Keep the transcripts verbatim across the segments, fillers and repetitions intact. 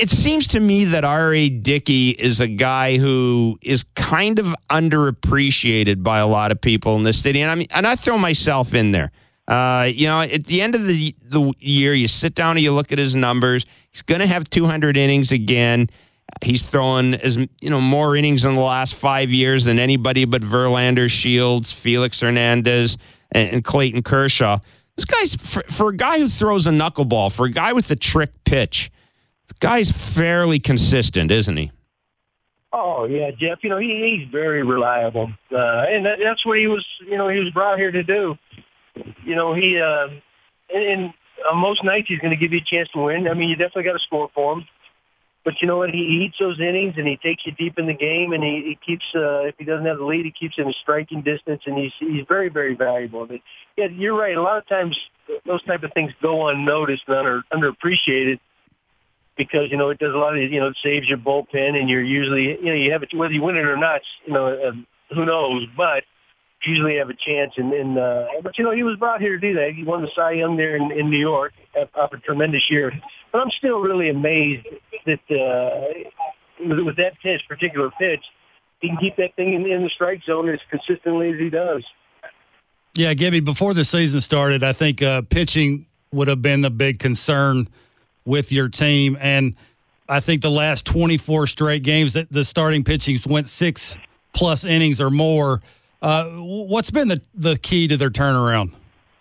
it seems to me that R A. Dickey is a guy who is kind of underappreciated by a lot of people in this city. And I mean, and I throw myself in there. Uh, you know, at the end of the the year, you sit down and you look at his numbers. He's going to have two hundred innings again. He's throwing as you know more innings in the last five years than anybody but Verlander, Shields, Felix Hernandez, and, and Clayton Kershaw. This guy's for, for a guy who throws a knuckleball, for a guy with a trick pitch. This guy's fairly consistent, isn't he? Oh yeah, Jeff. You know he, he's very reliable, uh, and that, that's what he was. You know he was brought here to do. You know he uh, and, and on most nights he's going to give you a chance to win. I mean you definitely got to score for him. But you know what? He eats those innings, and he takes you deep in the game, and he, he keeps, uh, if he doesn't have the lead, he keeps him in striking distance, and he's he's very, very valuable. But, yeah, you're right. A lot of times those type of things go unnoticed and under, underappreciated because, you know, it does a lot of, you know, it saves your bullpen, and you're usually, you know, you have it, whether you win it or not, you know, uh, who knows, but usually have a chance. And, and uh, but, you know, he was brought here to do that. He won the Cy Young there in, in New York after a tremendous year. But I'm still really amazed that uh, with, with that pitch, particular pitch, he can keep that thing in, in the strike zone as consistently as he does. Yeah, Gibby, before the season started, I think uh, pitching would have been the big concern with your team. And I think the last twenty-four straight games that the starting pitching went six-plus innings or more. Uh, what's been the, the key to their turnaround?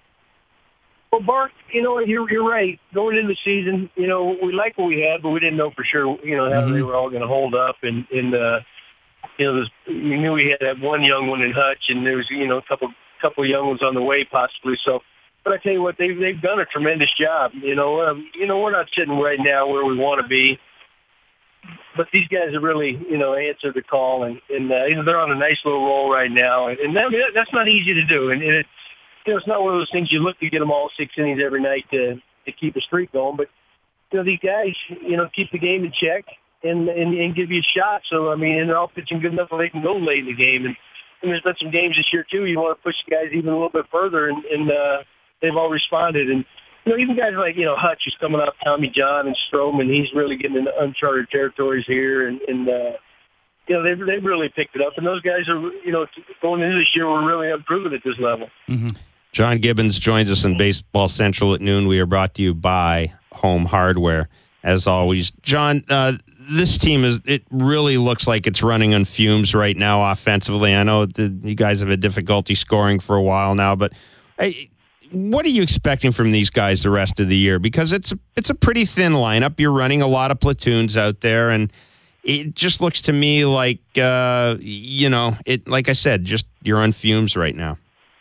Well, Bart, you know, you're, you're right. Going into the season, you know, we liked what we had, but we didn't know for sure, you know, how mm-hmm. they were all going to hold up. And, and uh, you know, this, we knew we had that one young one in Hutch, and there was, you know, a couple couple young ones on the way possibly. So, but I tell you what, they've, they've done a tremendous job. You know, um, you know, we're not sitting right now where we want to be. But these guys have really, you know, answered the call, and, and uh, you know, they're on a nice little roll right now. And, and that, that's not easy to do. And, and it, you know, it's not one of those things you look to get them all six innings every night to to keep a streak going. But, you know, these guys, you know, keep the game in check and, and, and give you a shot. So, I mean, and they're all pitching good enough where they can go late in the game. And, and there's been some games this year, too. You want to push the guys even a little bit further, and, and uh, they've all responded. And, you know, even guys like, you know, Hutch is coming up, Tommy John and Stroman, he's really getting into uncharted territories here. And, and uh, you know, they've, they've really picked it up. And those guys are, you know, going into this year, we're really improving at this level. Mm-hmm. John Gibbons joins us in Baseball Central at noon. We are brought to you by Home Hardware, as always. John, uh, this team, is it really looks like it's running on fumes right now offensively. I know the, you guys have had difficulty scoring for a while now, but I, what are you expecting from these guys the rest of the year? Because it's a, it's a pretty thin lineup. You're running a lot of platoons out there, and it just looks to me like, uh, you know, it. like I said, just you're on fumes right now.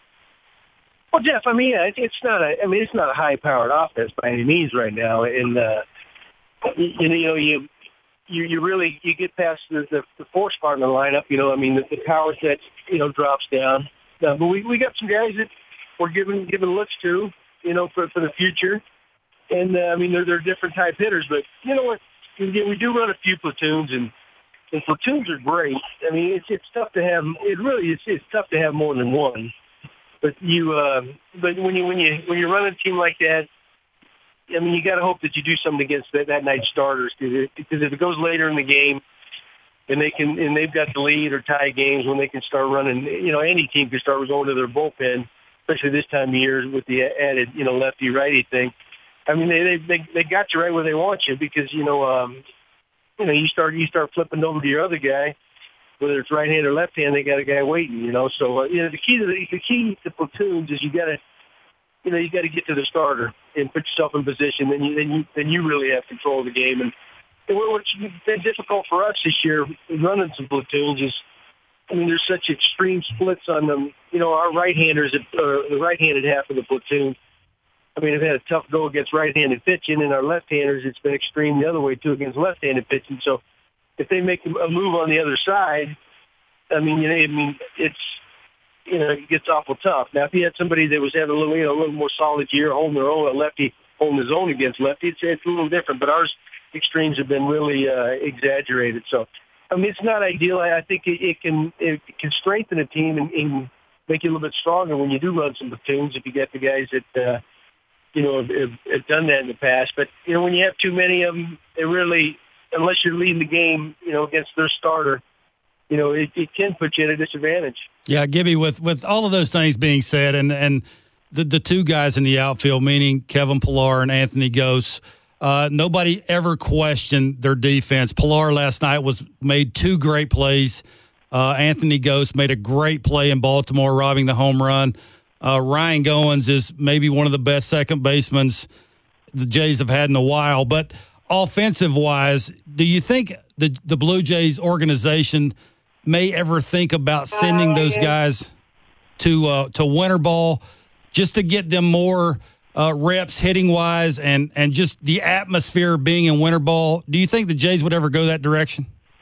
Well, Jeff, I mean, yeah, it's not a. I mean, it's not a high-powered offense by any means right now, and uh, you, you know, you you you really you get past the, the, the force part of the lineup. You know, I mean, the, the power set you know drops down, uh, but we we got some guys that we're giving giving looks to, you know, for for the future, and uh, I mean, they're they're different type hitters, but you know what, we, we do run a few platoons, and and platoons are great. I mean, it's it's tough to have. It really is. It's tough to have more than one. But you, uh, but when you when you when you run a team like that, I mean, you got to hope that you do something against that, that night's starters, because if it goes later in the game, and they can and they've got the lead or tie games when they can start running, you know, any team can start going to their bullpen, especially this time of year with the added, you know, lefty righty thing. I mean, they they they got you right where they want you, because you know, um, you know, you start you start flipping over to your other guy. Whether it's right hand or left hand, they got a guy waiting, you know. So, uh, you know, the key to the, the key to platoons is you got to, you know, you got to get to the starter and put yourself in position. Then you, then you, then you really have control of the game. And, and what's been difficult for us this year running some platoons is, I mean, there's such extreme splits on them. You know, our right-handers, uh, the right-handed half of the platoon, I mean, have had a tough go against right-handed pitching, and our left-handers, it's been extreme the other way too against left-handed pitching. So, if they make a move on the other side, I mean, you know, I mean, it's, you know, it gets awful tough. Now, if you had somebody that was having a little, you know, a little more solid year, holding their own, a lefty holding his own against lefty, it's, it's a little different. But ours extremes have been really uh, exaggerated. So, I mean, it's not ideal. I, I think it, it can it can strengthen a team and, and make you a little bit stronger when you do run some platoons. If you get the guys that, uh, you know, have, have, have done that in the past. But you know, when you have too many of them, it really unless you're leading the game, you know, against their starter, you know, it, it can put you at a disadvantage. Yeah, Gibby, with, with all of those things being said, and, and the, the two guys in the outfield, meaning Kevin Pillar and Anthony Gose, uh, nobody ever questioned their defense. Pillar last night was made two great plays. Uh, Anthony Gose made a great play in Baltimore, robbing the home run. Uh, Ryan Goins is maybe one of the best second basemen the Jays have had in a while. But offensive-wise, do you think the the Blue Jays organization may ever think about sending those guys to uh, to winter ball just to get them more uh, reps hitting-wise and, and just the atmosphere of being in winter ball? Do you think the Jays would ever go that direction?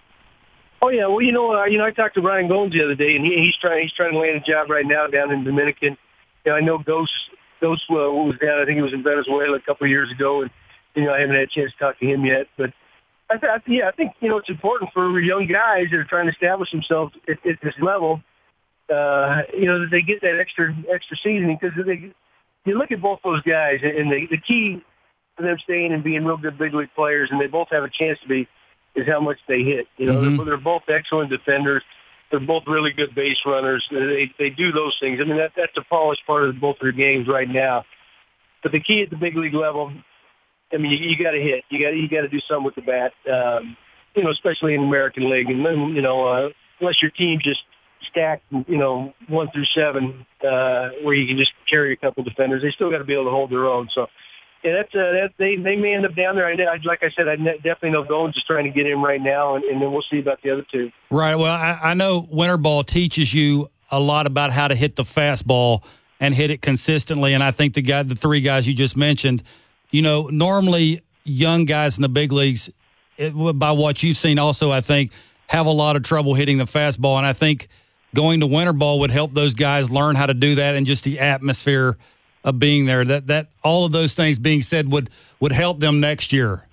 Oh yeah, well you know, uh, you know, I talked to Ryan Goins the other day, and he, he's trying he's trying to land a job right now down in Dominican. You know, I know Ghost Ghost uh, was down. I think he was in Venezuela a couple of years ago, and you know, I haven't had a chance to talk to him yet. But I, th- I yeah, I think you know it's important for young guys that are trying to establish themselves at, at this level. Uh, you know, that they get that extra extra seasoning, because they you look at both those guys, and the, the key for them staying and being real good big league players, and they both have a chance to be, is how much they hit. You know, mm-hmm. they're, they're both excellent defenders. They're both really good base runners. They they do those things. I mean, that that's a polished part of both their games right now. But the key at the big league level, I mean, you, you got to hit. You got you got to do something with the bat. Um, you know, especially in the American League, and then, you know, uh, unless your team just stacked, you know, one through seven, uh, where you can just carry a couple defenders, they still got to be able to hold their own. So. Yeah, that's uh, that they they may end up down there. I, I like I said, I definitely know Goins is trying to get in right now, and, and then we'll see about the other two. Right. Well, I, I know winter ball teaches you a lot about how to hit the fastball and hit it consistently. And I think the guy, the three guys you just mentioned, you know, normally young guys in the big leagues, it, by what you've seen, also I think have a lot of trouble hitting the fastball. And I think going to winter ball would help those guys learn how to do that, and just the atmosphere of being there. That that all of those things being said would would help them next year.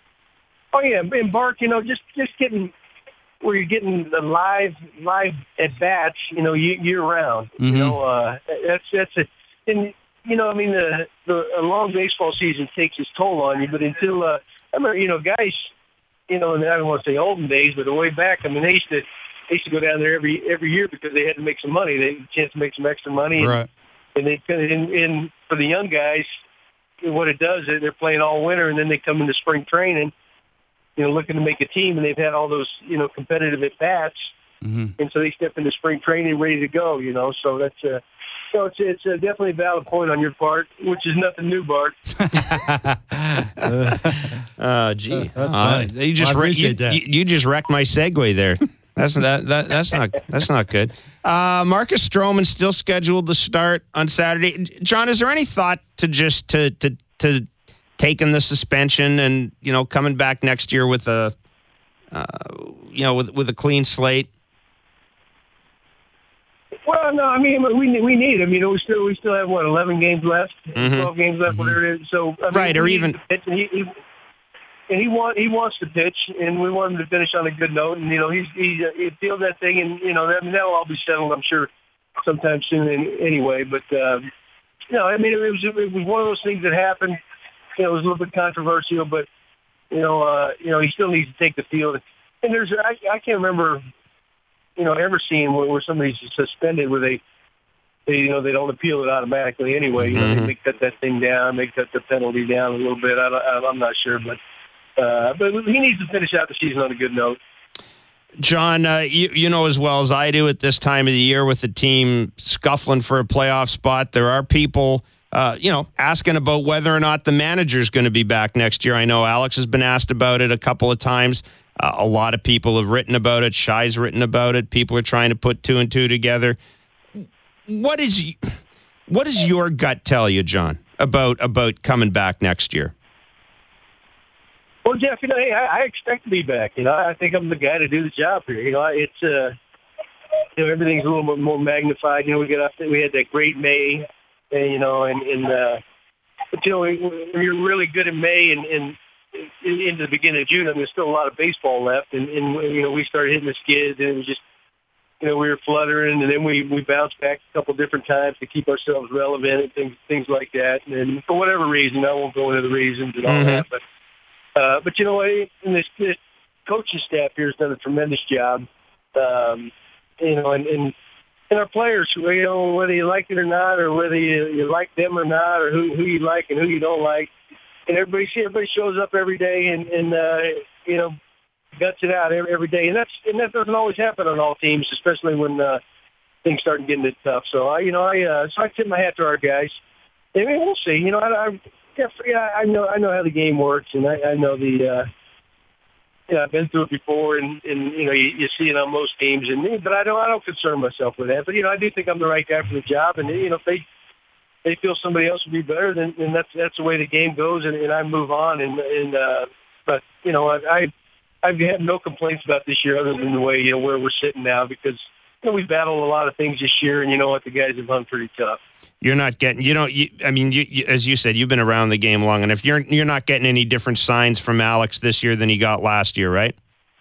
Oh yeah, and Bart, you know, just just getting where you're getting the live live at bats, you know, year round. Mm-hmm. You know, uh, that's that's a, and you know, I mean, the the a long baseball season takes its toll on you. But until uh, I remember, you know, guys, you know, and I don't want to say olden days, but the way back, I mean, they used to they used to go down there every every year because they had to make some money. They had a chance to make some extra money. Right. And, And they in, in for the young guys, what it does is they're playing all winter, and then they come into spring training, you know, looking to make a team, and they've had all those, you know, competitive at bats, mm-hmm. and so they step into spring training ready to go, you know. So that's a, so it's it's a definitely a valid point on your part, which is nothing new, Bart. uh, gee, uh, that's uh, you just well, re- you, that. you, you just wrecked my segue there. That's that, that that's not that's not good. Uh, Marcus Stroman still scheduled to start on Saturday. John, is there any thought to just to to to taking the suspension and, you know, coming back next year with a uh, you know with with a clean slate? Well, no, I mean we we need. I mean we still we still have what eleven games left, mm-hmm. twelve games left, mm-hmm. whatever it is. So I mean, right, or even. He, he, And he want he wants to pitch, and we want him to finish on a good note. And you know he's he, he feels that thing, and you know that, that'll all be settled, I'm sure, sometime soon. Anyway, but uh, you know, I mean, it was it was one of those things that happened. You know, it was a little bit controversial, but you know, uh, you know, he still needs to take the field. And there's I, I can't remember, you know, ever seeing where, where somebody's suspended where they, they you know they don't appeal it automatically anyway. You know, mm-hmm. they, they cut that thing down, they cut the penalty down a little bit. I, I, I'm not sure, but. Uh, but he needs to finish out the season on a good note. John, uh, you, you know as well as I do at this time of the year with the team scuffling for a playoff spot, there are people, uh, you know, asking about whether or not the manager is going to be back next year. I know Alex has been asked about it a couple of times. Uh, a lot of people have written about it. Shai's written about it. People are trying to put two and two together. What is what does your gut tell you, John, about about coming back next year? Well, Jeff, you know, hey, I, I expect to be back. You know, I think I'm the guy to do the job here. You know, it's uh, you know, everything's a little bit more magnified. You know, we got off, we had that great May, and, you know, and, and uh, but you know, when you're really good in May and, and into the beginning of June, I mean, there's still a lot of baseball left, and, and you know, we started hitting the skids, and it was just, you know, we were fluttering, and then we we bounced back a couple different times to keep ourselves relevant and things things like that. And for whatever reason, I won't go into the reasons and all mm-hmm. that, but. Uh, but you know what? And this, this coaching staff here has done a tremendous job. Um, you know, and, and and our players, you know, whether you like it or not, or whether you, you like them or not, or who who you like and who you don't like, and everybody everybody shows up every day and and uh, you know, guts it out every, every day, and that's and that doesn't always happen on all teams, especially when uh, things start getting it tough. So I, you know, I uh, so I tip my hat to our guys. I mean, we'll see. You know, I, I yeah, I know I know how the game works, and I, I know the. Uh, Yeah, I've been through it before, and, and you know, you, you see it on most teams. And but I don't, I don't concern myself with that. But you know, I do think I'm the right guy for the job. And you know, if they they feel somebody else would be better, then, then that's that's the way the game goes, and, and I move on. And and uh, but you know, I, I I've had no complaints about this year, other than the way you know where we're sitting now, because you know we've battled a lot of things this year, and you know what, the guys have done pretty tough. You're not getting, you know, you, I mean, you, you, as you said, you've been around the game long enough. You're you're not getting any different signs from Alex this year than he got last year, right?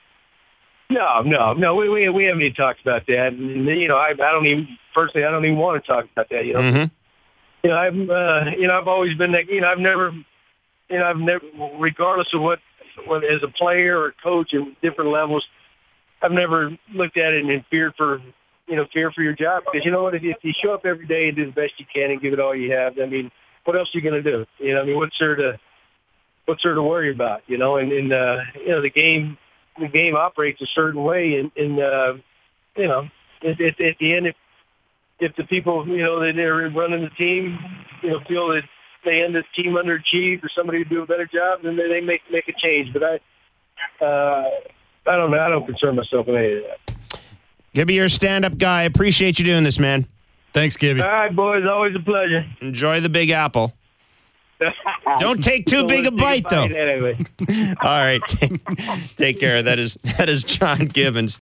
No, no, no. We we we haven't even talked about that. And, you know, I I don't even personally I don't even want to talk about that. You know, Mm-hmm. you know I've uh, you know I've always been that. You know, I've never, you know, I've never, regardless of what, what as a player or coach at different levels, I've never looked at it and feared for. You know, fear for your job, because you know what? If you, if you show up every day and do the best you can and give it all you have, I mean, what else are you going to do? You know, I mean, what's there to what's there to worry about? You know, and, and uh, you know, the game the game operates a certain way, and, and uh, you know, at, at, at the end, if if the people you know that are running the team, you know, feel that they end the team underachieved or somebody to do a better job, then they, they make make a change. But I, uh, I don't know. I don't concern myself with any of that. Gibby, you're a stand-up guy. Appreciate you doing this, man. Thanks, Gibby. All right, boys. Always a pleasure. Enjoy the Big Apple. Don't take too big a bite, though. Anyway. All right. Take, take care. That is that is John Gibbons.